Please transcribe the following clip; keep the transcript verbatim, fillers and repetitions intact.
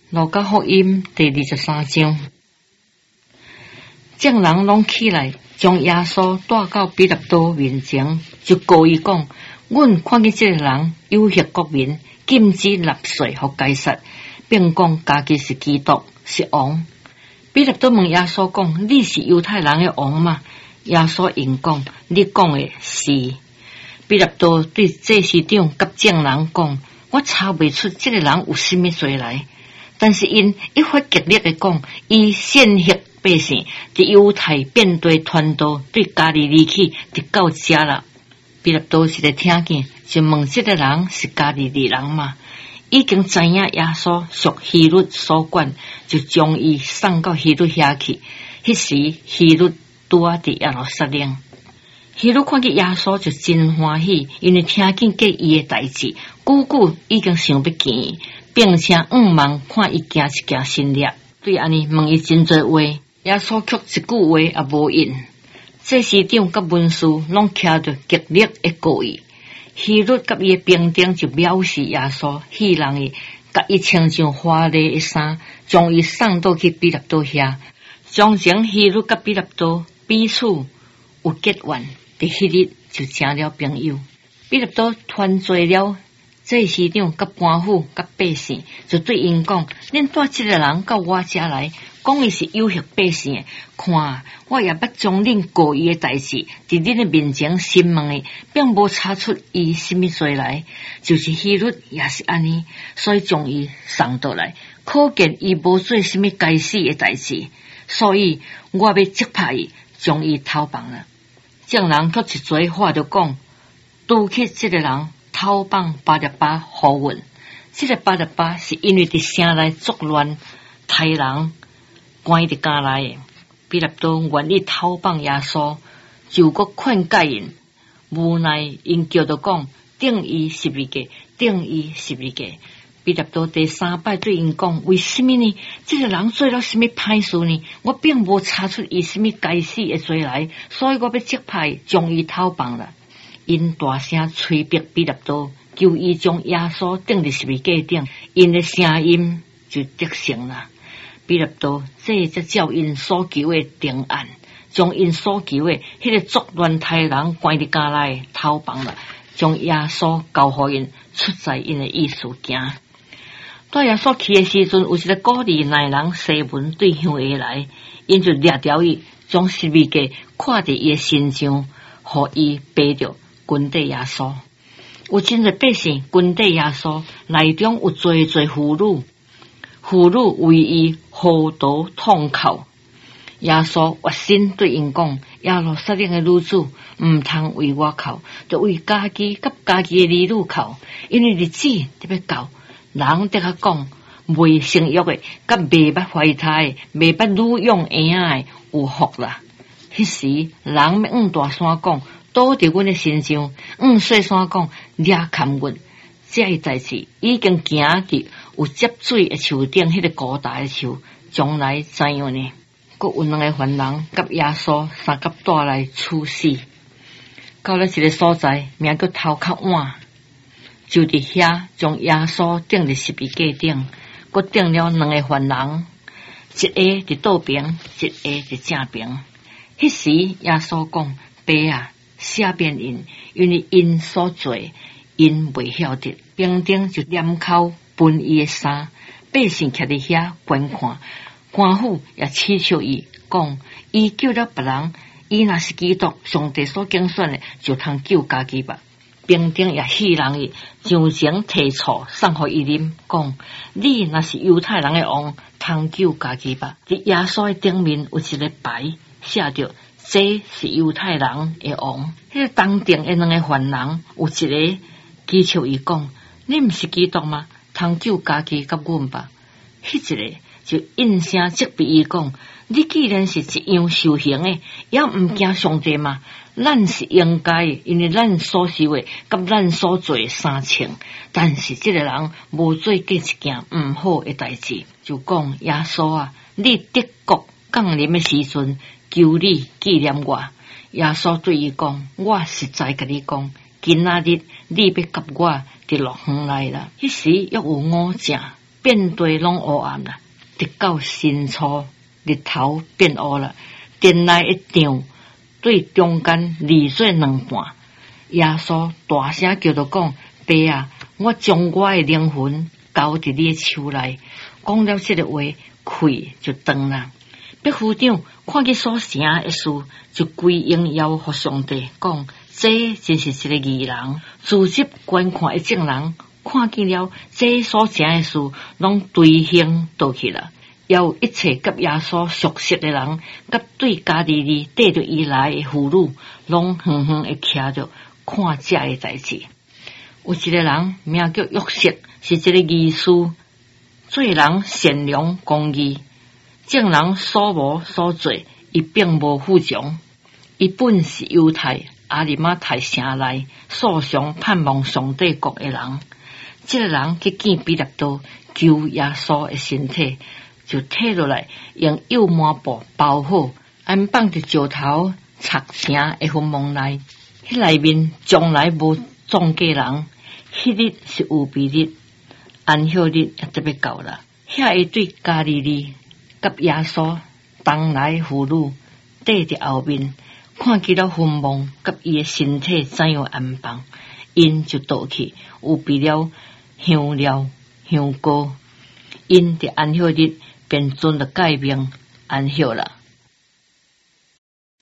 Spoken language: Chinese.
路加福音第二十三章，众人拢起来，将耶稣带到彼拉多面前，就告伊讲：阮看见这个人有胁国民，禁止纳税互该撒，并讲家己是基督，是王。彼拉多问耶稣讲：你是犹太人的王吗？耶稣应讲：你讲的是。彼拉多对祭司长甲众人讲：我查袂出这个人有甚么罪来。但是因一发激烈的讲，伊陷害百姓，伫犹太遍地传道，对加利利去，直到遮啦。彼拉多是咧听见，就问这个人是加利利人吗？已经知影耶稣属希律所管，就将伊送到希律遐去。迄时希律拄啊伫耶路撒冷。希律看见耶稣就真欢喜，因为听见过伊的代志，久久已经想要见伊。并且仰望看伊行一行新列，对安尼问伊真侪话，耶稣却一句话也无应。祭司长甲文士拢徛着极力的告伊，希律甲伊的兵丁就藐视耶稣，戏弄伊，甲伊穿上华丽的衫，将伊送到去彼拉多遐。从前希律甲彼拉多彼此有结怨，伫迄日就成了朋友。彼拉多团聚了祭司长、甲官府、甲百姓，就对因讲：恁带这个人到我遮来，讲伊是有害百姓的。看，我也捌将恁告伊的代志，伫恁的面前审问的，并无查出伊甚么罪来。就是希律也是安尼，所以将伊送倒来，可见伊无做甚么该死的代志。所以我要击败伊，将伊偷放了。众人却一嘴话就讲：拄起这个人。偷放巴勒巴互阮，这个巴勒巴是因为伫城内作乱，杀人，关伫家内的。彼拉多愿意偷放耶稣，就搁劝诫因，无奈因叫着讲：定伊十二个，定伊十二个。彼拉多第三摆对因讲：为什么呢？这个人做了什么歹事呢？我并无查出伊什么该死的罪来，所以我要击败，将伊偷放了。因大声催逼彼拉多，求伊将耶稣钉伫十字架顶，因的声音就得成了。彼拉多这才照因所求的定案，将因所求的迄个作乱杀人关伫家内偷放了，将耶稣交互因，出在因的意思行。带耶稣去的时阵，有一个古利奈人西门对向下来，因就掠掉伊，将十字架挂伫伊的身上，互伊背着。军队耶稣有真侪百姓，军队耶稣内中有侪侪妇女，妇女为伊嚎啕痛哭。耶稣决心对因讲：耶路撒冷的女子，毋通为我哭，就为家己甲家己的儿女哭，因为日子特别到，人得较讲未生育的，甲未捌怀胎的，未捌乳养婴仔的，有福啦。迄时人要往大山讲。倒伫阮的身上，嗯，细山讲掠砍阮，这一代志已经行伫有接水的树顶，迄个高大的树，将来怎样呢？阁有两个犯人甲耶稣三甲带来处死，到了一个所在，名叫头壳碗，就伫遐将耶稣钉伫十字架顶，阁钉了两个犯人，一个伫倒边，一个伫正边。迄时耶稣讲：爸啊！赦免因，因为因所做，因未晓得。兵丁就念口分伊的衫，百姓徛伫遐观看，官府也嗤笑伊，讲伊救了别人，伊若是基督，上帝所拣选的，就通救家己吧。兵丁也戏弄伊，上前提醋送互伊啉，讲你若是犹太人的王，通救家己吧。伫耶稣的顶面有一个牌写着。这是犹太人的王。迄个当庭的两个犯人，有一个祈求伊讲：你毋是基督吗？通救家己甲阮吧。迄一个就应声责备伊讲：你既然是一样受刑的，也毋惊上帝吗？咱是应该的，因为咱所受的甲咱所做的相称。但是这个人无做过一件毋好的代志，就讲：耶稣啊，你得国降临的时阵。求你纪念我。耶稣对伊讲：我实在甲你讲，今仔日你要甲我伫乐园来啦。迄时约有五正， 遍地拢黑暗啦。直到申初，日头变黑啦，殿内一丈对中间离做两半。耶稣大声叫着讲：爸啊，我将我的灵魂交伫你的手内。讲了这个话，气就断啦。百夫长看见所成的事，就归应邀互上帝，讲：这真是一个义人。自执观看一众人看见了这所成的事，拢随行倒去了。也有一切甲耶稣熟悉的人，甲对加利利带着伊来的妇女，拢远远的徛着看这个代志。有一个人名叫约瑟，是一个义士，做人善良公义，众人所无所做，伊并无附从。伊本是犹太阿里马太城内素常盼望上帝国的人。这个人去见彼得多，求耶稣的身体，就摕落来，用油抹布包好，安放伫石头拆城的坟墓内。迄内面从来无葬过人。迄日是有庇日，安息日也特别到啦。遐一对加利利甲耶稣同来妇女缀伫后面，看见了坟墓甲伊的身体怎样安放，因就倒去，有备了香料香膏，因伫安息日便遵了诫命安息了。